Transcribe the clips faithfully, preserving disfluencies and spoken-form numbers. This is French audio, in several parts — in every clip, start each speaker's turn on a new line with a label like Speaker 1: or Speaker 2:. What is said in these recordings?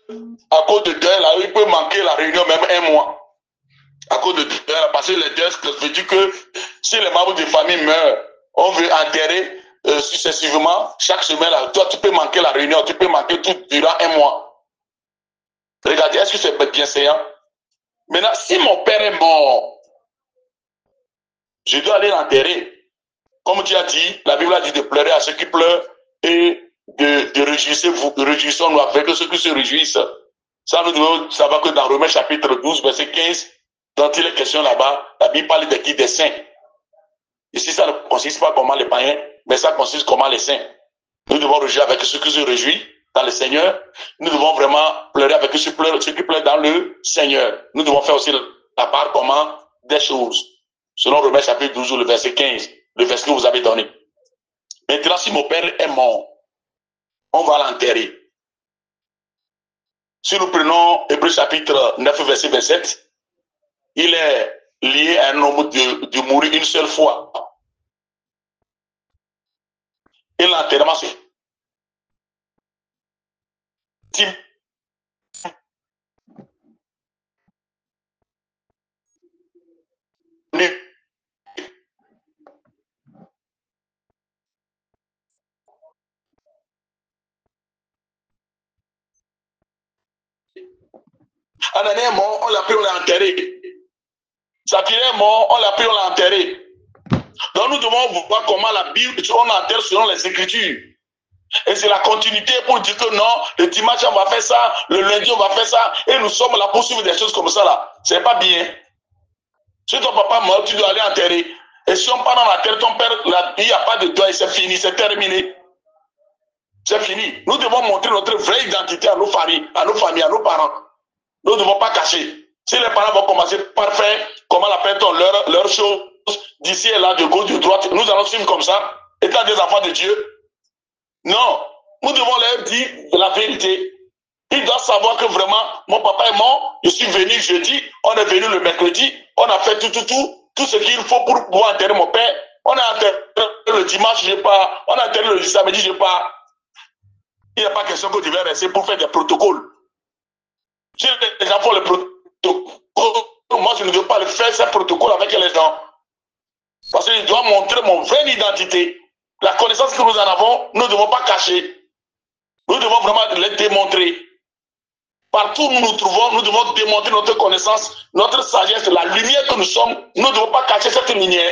Speaker 1: à cause de deuil, là, il peut manquer la réunion même un mois. À cause de deuil, parce que les deuils, ça veut dire que si les membres de famille meurent, on veut enterrer euh, successivement, chaque semaine, là, toi, tu peux manquer la réunion, tu peux manquer tout durant un mois. Regardez, est-ce que c'est bien séant? Maintenant, si mon père est mort, je dois aller l'enterrer. Comme tu as dit, la Bible a dit de pleurer à ceux qui pleurent et de, de réjouissez-vous, réjouissons-nous avec ceux qui se réjouissent. Ça, nous devons savoir que dans Romains chapitre douze, verset quinze, dont il est question là-bas, la Bible parle de qui? Des saints. Ici, ça ne consiste pas comment les païens, mais ça consiste comment les saints. Nous devons réjouir avec ceux qui se réjouissent dans le Seigneur. Nous devons vraiment pleurer avec ceux qui pleurent, ceux qui pleurent dans le Seigneur. Nous devons faire aussi la part comment des choses. Selon Romains chapitre douze, le verset quinze, le verset que vous avez donné. Maintenant, si mon père est mort, on va l'enterrer. Si nous prenons Hébreux chapitre neuf, verset vingt-sept, il est lié à un homme de, de mourir une seule fois. Et l'enterrement, c'est Anané est mort, on l'a pris, on l'a enterré. Saphira est mort, on l'a pris, on l'a enterré. Donc nous devons voir comment la Bible, on enterre selon les Écritures. Et c'est la continuité pour dire que non, le dimanche on va faire ça, le lundi on va faire ça, et nous sommes là pour suivre des choses comme ça là. C'est pas bien. Si ton papa meurt, tu dois aller enterrer. Et si on part dans la terre, ton père, là, il n'y a pas de deuil, c'est fini, c'est terminé. C'est fini. Nous devons montrer notre vraie identité à nos familles, à nos familles, à nos parents. Nous ne devons pas cacher. Si les parents vont commencer par faire, comment l'appelle-t-on, leurs leur choses, d'ici et là, de gauche, de droite, nous allons suivre comme ça, étant des enfants de Dieu. Non, nous devons leur dire la vérité. Ils doivent savoir que vraiment, mon papa est mort, je suis venu jeudi, on est venu le mercredi, on a fait tout, tout, tout, tout ce qu'il faut pour pouvoir enterrer mon père. On a enterré le dimanche, je pars. On a enterré le samedi, je pars. Il n'y a pas question que tu vas rester pour faire des protocoles. Si les gens font le protocole, moi je ne veux pas le faire, ces protocoles avec les gens. Parce que je dois montrer mon vraie identité. La connaissance que nous en avons, nous ne devons pas cacher. Nous devons vraiment les démontrer. Partout où nous nous trouvons, nous devons démontrer notre connaissance, notre sagesse, la lumière que nous sommes. Nous ne devons pas cacher cette lumière.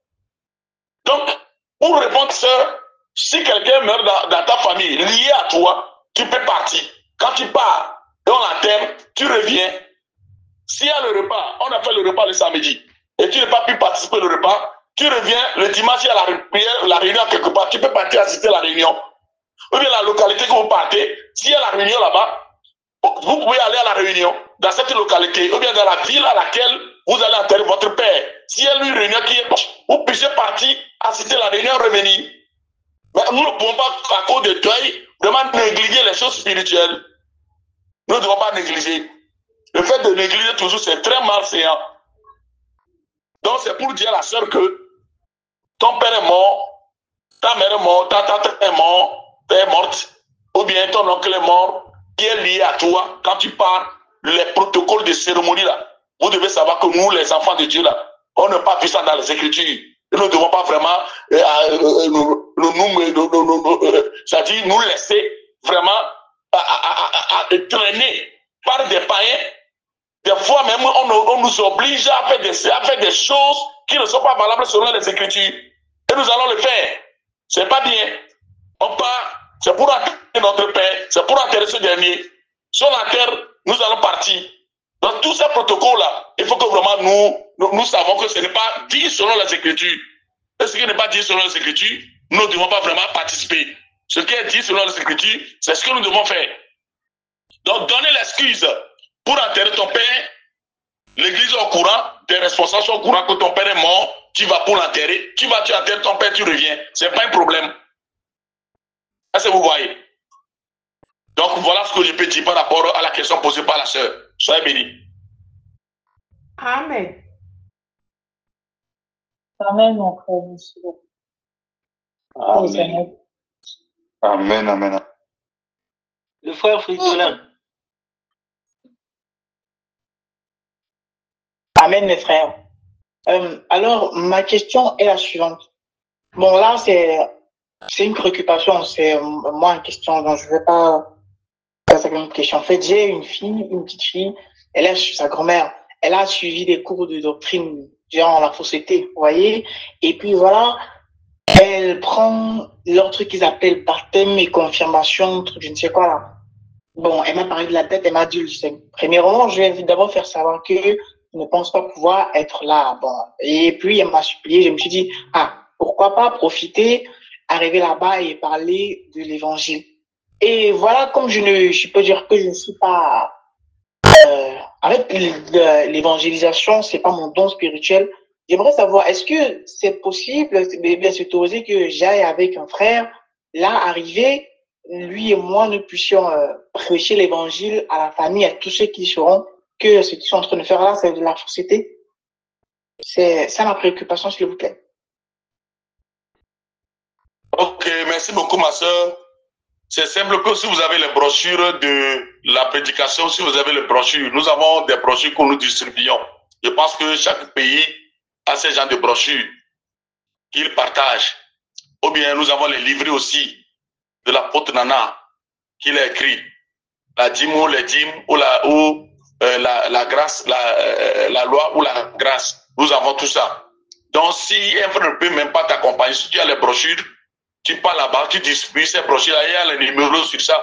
Speaker 1: Donc, pour répondre, sœur, si quelqu'un meurt dans, dans ta famille, lié à toi, tu peux partir. Quand tu pars et on l'enterre, tu reviens. S'il y a le repas, on a fait le repas le samedi, et tu n'as pas pu participer au repas, tu reviens le dimanche, il y a la, la réunion quelque part, tu peux partir assister à la réunion. Ou bien la localité que vous partez, s'il y a la réunion là-bas, vous pouvez aller à la réunion dans cette localité, ou bien dans la ville à laquelle vous allez enterrer votre père. S'il y a une réunion qui est proche, vous puissiez partir, assister à la réunion, revenir. Mais nous ne pouvons pas, à cause de deuil, vraiment négliger les choses spirituelles. Nous ne devons pas négliger. Le fait de négliger toujours, c'est très malséant. Donc, c'est pour dire à la sœur que ton père est mort, ta mère est morte, ta tante est morte, est morte, ou bien ton oncle est mort, qui est lié à toi. Quand tu pars, les protocoles de cérémonie là, vous devez savoir que nous, les enfants de Dieu là, on n'a pas vu ça dans les Écritures. Nous ne devons pas vraiment euh, euh, nous, nous, nous, nous, nous, nous, euh, c'est-à-dire nous laisser vraiment à, à, à, à, à traîner par des païens. Des fois même, on, on nous oblige à faire, des, à faire des choses qui ne sont pas valables selon les Écritures. Et nous allons le faire. C'est pas bien. On part, c'est pour enterrer notre Père, c'est pour enterrer ce dernier. Si on enterre, nous allons partir. Dans tous ces protocoles-là, il faut que vraiment nous, nous, nous savons que ce n'est pas dit selon les Écritures. Et ce qui n'est pas dit selon les Écritures, nous ne devons pas vraiment participer. Ce qui est dit selon les Écritures, c'est ce que nous devons faire. Donc, donner l'excuse pour enterrer ton père, l'église est au courant, tes responsables sont au courant que ton père est mort, tu vas pour l'enterrer, tu vas, tu enterres ton père, tu reviens. Ce n'est pas un problème. Est-ce que vous voyez? Donc, voilà ce que je peux dire par rapport à la question posée par la sœur. Soyez bénis.
Speaker 2: Amen.
Speaker 3: Amen, mon frère, monsieur.
Speaker 4: Amen. Amen, amen.
Speaker 5: Le frère Fridolin.
Speaker 3: Amen, mes frères. Euh, alors, ma question est la suivante. Bon, là, c'est c'est une préoccupation, c'est euh, moi en question, donc je ne vais pas faire une question. En fait, j'ai une fille, une petite fille, elle est chez sa grand-mère. Elle a suivi des cours de doctrine, genre la fausseté, vous voyez. Et puis voilà, elle prend leur truc qu'ils appellent baptême et confirmation, truc, je ne sais quoi là. Bon, elle m'a parlé de la dette, elle m'a dit, je sais. Premièrement, je vais d'abord faire savoir que je ne pense pas pouvoir être là. Bon. Et puis, elle m'a supplié, je me suis dit, ah, pourquoi pas profiter, arriver là-bas et parler de l'évangile. Et voilà, comme je ne, je peux dire que je ne suis pas, euh, avec l'évangélisation, c'est pas mon don spirituel. J'aimerais savoir, est-ce que c'est possible, bien c'est autorisé que j'aille avec un frère, là, arriver, lui et moi, nous puissions euh, prêcher l'évangile à la famille, à tous ceux qui sauront que ce qu'ils sont en train de faire là, c'est de la fausseté. C'est ça ma préoccupation, s'il vous plaît.
Speaker 1: Ok, merci beaucoup, ma soeur. C'est simple que si vous avez les brochures de la prédication, si vous avez les brochures, nous avons des brochures que nous distribuons. Je pense que chaque pays a ces genres de brochures qu'il partage. Ou bien nous avons les livrets aussi de l'apôtre Nana qu'il a écrit. La dîme ou les dîmes ou la, ou, euh, la, la grâce, la, euh, la loi ou la grâce. Nous avons tout ça. Donc si un frère ne peut même pas t'accompagner, si tu as les brochures, tu pars là-bas, tu distribues ces brochures-là, il y a les numéros sur ça.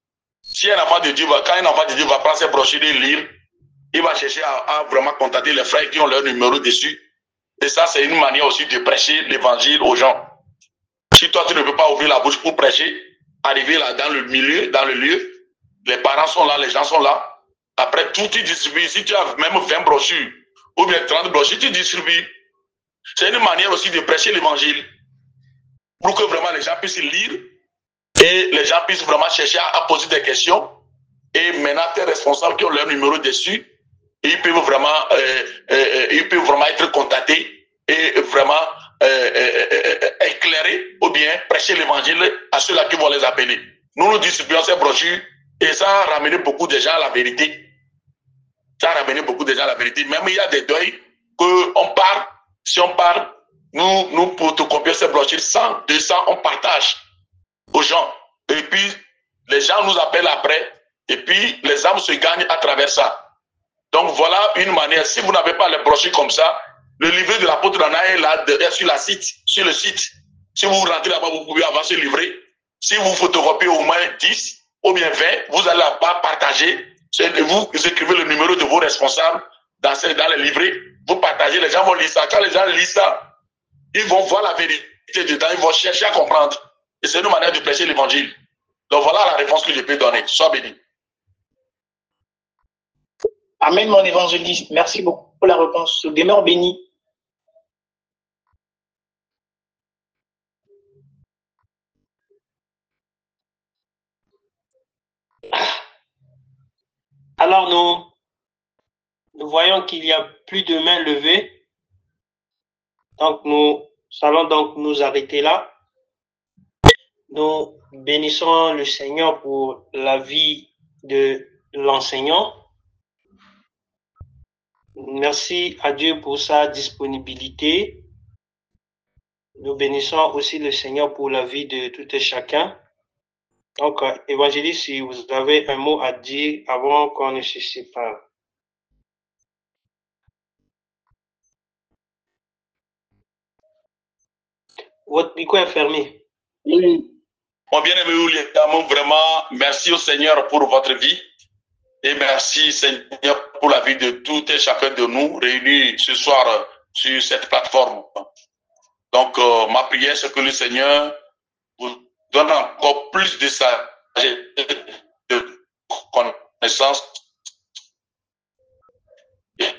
Speaker 1: Si un enfant de Dieu va, quand un enfant de Dieu va prendre ces brochures et lire, il va chercher à, à vraiment contacter les frères qui ont leur numéro dessus. Et ça, c'est une manière aussi de prêcher l'évangile aux gens. Si toi, tu ne peux pas ouvrir la bouche pour prêcher, arriver là dans le milieu, dans le lieu, les parents sont là, les gens sont là. Après, tout tu distribues. Si tu as même vingt brochures ou bien trente brochures, tu distribues. C'est une manière aussi de prêcher l'évangile pour que vraiment les gens puissent lire et les gens puissent vraiment chercher à, à poser des questions. Et maintenant, tes responsables qui ont leur numéro dessus, ils peuvent vraiment, euh, euh, ils peuvent vraiment être contactés et vraiment euh, euh, éclairer ou bien prêcher l'évangile à ceux-là qui vont les appeler. Nous nous distribuons ces brochures et ça a ramené beaucoup de gens à la vérité. Ça a ramené beaucoup de gens à la vérité. Même il y a des deuils qu'on parle, si on parle, nous, nous pour te copier ces brochures, cent, deux cents, on partage aux gens. Et puis, les gens nous appellent après. Et puis, les âmes se gagnent à travers ça. Donc, voilà une manière. Si vous n'avez pas les brochures comme ça, le livret de l'apôtre Nana est là, est sur, la site, sur le site. Si vous rentrez là-bas, vous pouvez avoir ce livret. Si vous photocopiez au moins dix ou bien vingt, vous allez là-bas partager. Vous écrivez le numéro de vos responsables dans, ces, dans les livrets. Vous partagez, les gens vont lire ça. Quand les gens lisent ça, ils vont voir la vérité dedans, ils vont chercher à comprendre. Et c'est une manière de prêcher l'évangile. Donc voilà la réponse que je peux donner. Sois béni.
Speaker 3: Amen, mon évangéliste. Merci beaucoup pour la réponse. Demeure béni.
Speaker 2: Alors nous, nous voyons qu'il y a plus de mains levées. Donc nous allons donc nous arrêter là. Nous bénissons le Seigneur pour la vie de l'enseignant. Merci à Dieu pour sa disponibilité. Nous bénissons aussi le Seigneur pour la vie de tout et chacun. Donc, évangéliste, si vous avez un mot à dire avant qu'on ne se sépare. Votre micro est fermé.
Speaker 1: Oui. Mon bien-aimé William, vraiment, merci au Seigneur pour votre vie. Et merci, Seigneur, pour la vie de tout et chacun de nous réunis ce soir sur cette plateforme. Donc, euh, ma prière, c'est que le Seigneur vous donne encore plus de sagesse, de connaissance. Et,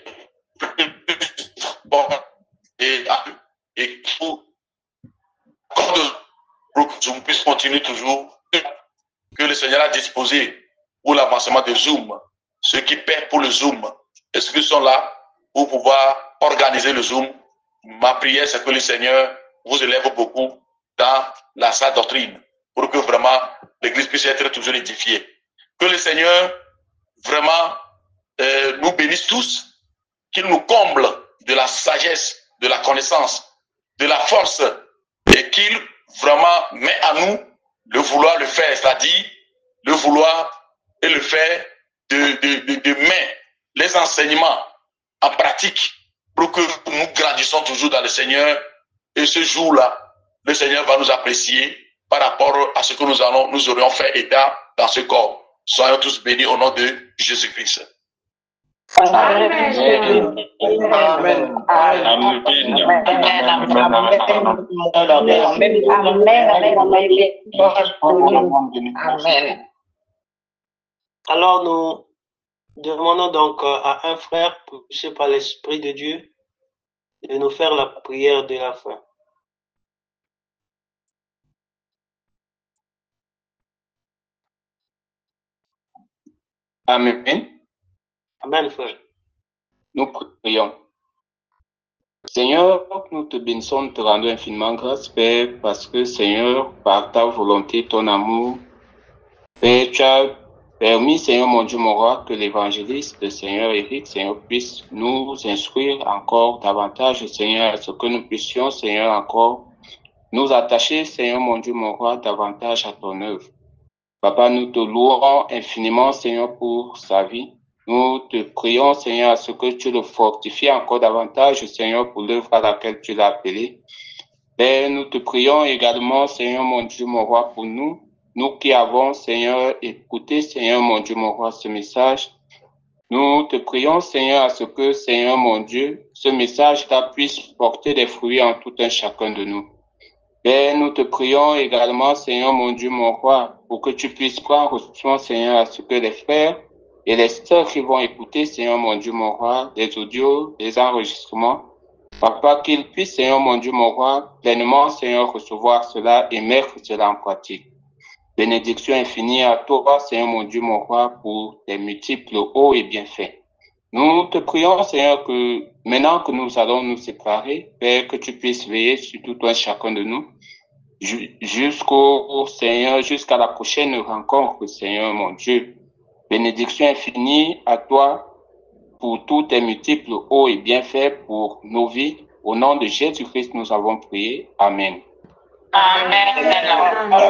Speaker 1: bon, et, et pour, pour que Zoom puisse continuer toujours, que le Seigneur a disposé pour l'avancement de Zoom, ceux qui paient pour le Zoom, est-ce qu'ils sont là pour pouvoir organiser le Zoom? Ma prière, c'est que le Seigneur vous élève beaucoup dans la salle doctrine pour que vraiment l'Église puisse être toujours édifiée. Que le Seigneur vraiment euh, nous bénisse tous qu'il nous comble de la sagesse, de la connaissance, de la force, et qu'il vraiment met à nous le vouloir le faire, c'est-à-dire le vouloir et le faire de, de, de, de mettre les enseignements en pratique pour que nous grandissons toujours dans le Seigneur. Et ce jour-là, le Seigneur va nous apprécier par rapport à ce que nous allons, nous aurions fait état dans ce corps. Soyons tous bénis au nom de Jésus-Christ.
Speaker 3: Amen.
Speaker 4: Amen.
Speaker 3: Amen.
Speaker 2: Alors nous demandons donc à un frère, poussé par l'Esprit de Dieu, de nous faire la prière de la fin.
Speaker 4: Amen.
Speaker 2: Amen, frère.
Speaker 4: Nous prions. Seigneur, nous te bénissons, nous te rendons infiniment grâce, Père, parce que, Seigneur, par ta volonté, ton amour, Père, tu as permis, Seigneur, mon Dieu, mon roi, que l'évangéliste, le Seigneur Éric, Seigneur, puisse nous instruire encore davantage, Seigneur, à ce que nous puissions, Seigneur, encore nous attacher, Seigneur, mon Dieu, mon roi, davantage à ton œuvre. Papa, nous te louons infiniment, Seigneur, pour sa vie. Nous te prions, Seigneur, à ce que tu le fortifies encore davantage, Seigneur, pour l'œuvre à laquelle tu l'as appelé. Père, nous te prions également, Seigneur, mon Dieu, mon roi, pour nous, nous qui avons, Seigneur, écouté, Seigneur, mon Dieu, mon roi, ce message. Nous te prions, Seigneur, à ce que, Seigneur, mon Dieu, ce message-là puisse porter des fruits en tout un chacun de nous. Père, nous te prions également, Seigneur, mon Dieu, mon roi, pour que tu puisses prendre soin, Seigneur, à ce que les frères et les sœurs qui vont écouter, Seigneur, mon Dieu, mon roi, les audios, les enregistrements, Papa, qu'ils puissent, Seigneur, mon Dieu, mon roi, pleinement, Seigneur, recevoir cela et mettre cela en pratique. Bénédiction infinie à toi, Seigneur, mon Dieu, mon roi, pour tes multiples hauts et bienfaits. Nous te prions, Seigneur, que maintenant que nous allons nous séparer, Père, que tu puisses veiller sur tout un chacun de nous, jusqu'au Seigneur, jusqu'à la prochaine rencontre, Seigneur, mon Dieu. Bénédiction infinie à toi pour tous tes multiples hauts et bienfaits pour nos vies. Au nom de Jésus-Christ, nous avons prié. Amen.
Speaker 3: Amen.